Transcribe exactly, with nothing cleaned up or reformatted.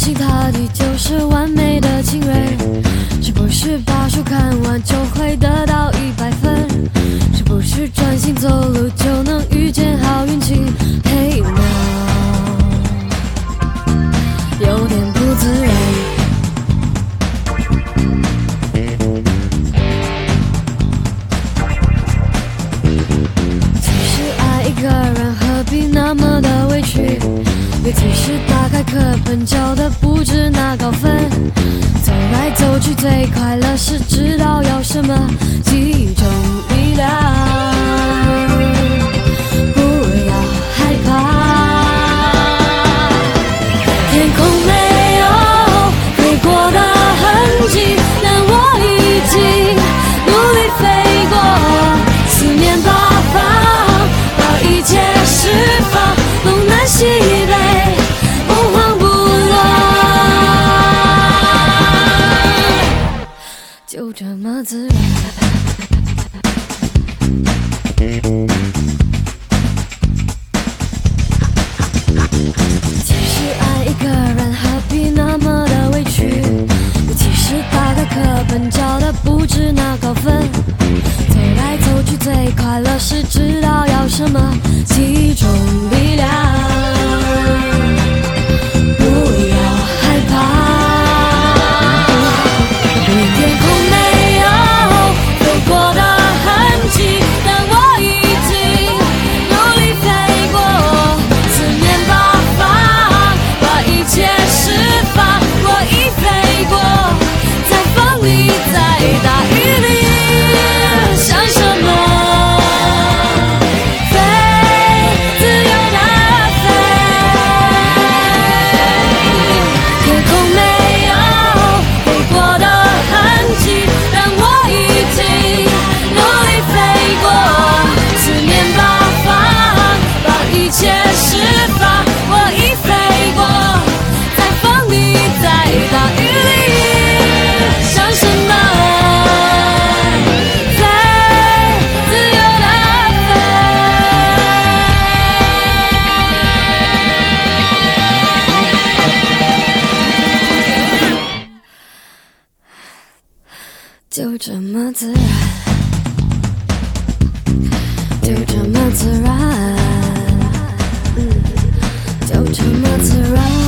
心塌地就是完美的情人？是不是把书看完就会得到一百分？是不是专心走路就能遇见好运气？嘿 no， 有点不自然。其实爱一个人何必那么的委屈？尤其是打开课本教的不止拿高分，走来走去最快乐是知道要什么，集中力量，不要害怕。天空没有飞过的痕迹，但我已经努力飞过四面八方，把一切释放，东南西北不慌不乱，就这么自然。其实爱一个人何必那么的委屈？尤其是打开课本教的不止拿高分，走来走去最快乐是知道要什么，集中力量，不要害怕。天空没有飞过的痕迹，但我已经努力飞过四面八方，把一切释放。我已飞过，在风里，在大雨里，想什么？飞，自由地飞。天空没有飞过的痕迹，但我已经努力飞过四面八方，把一切释放。我已飞过，在风里，在大雨里，想什么？飞，自由地飞，就这么自然，就这么自然，嗯，就这么自然。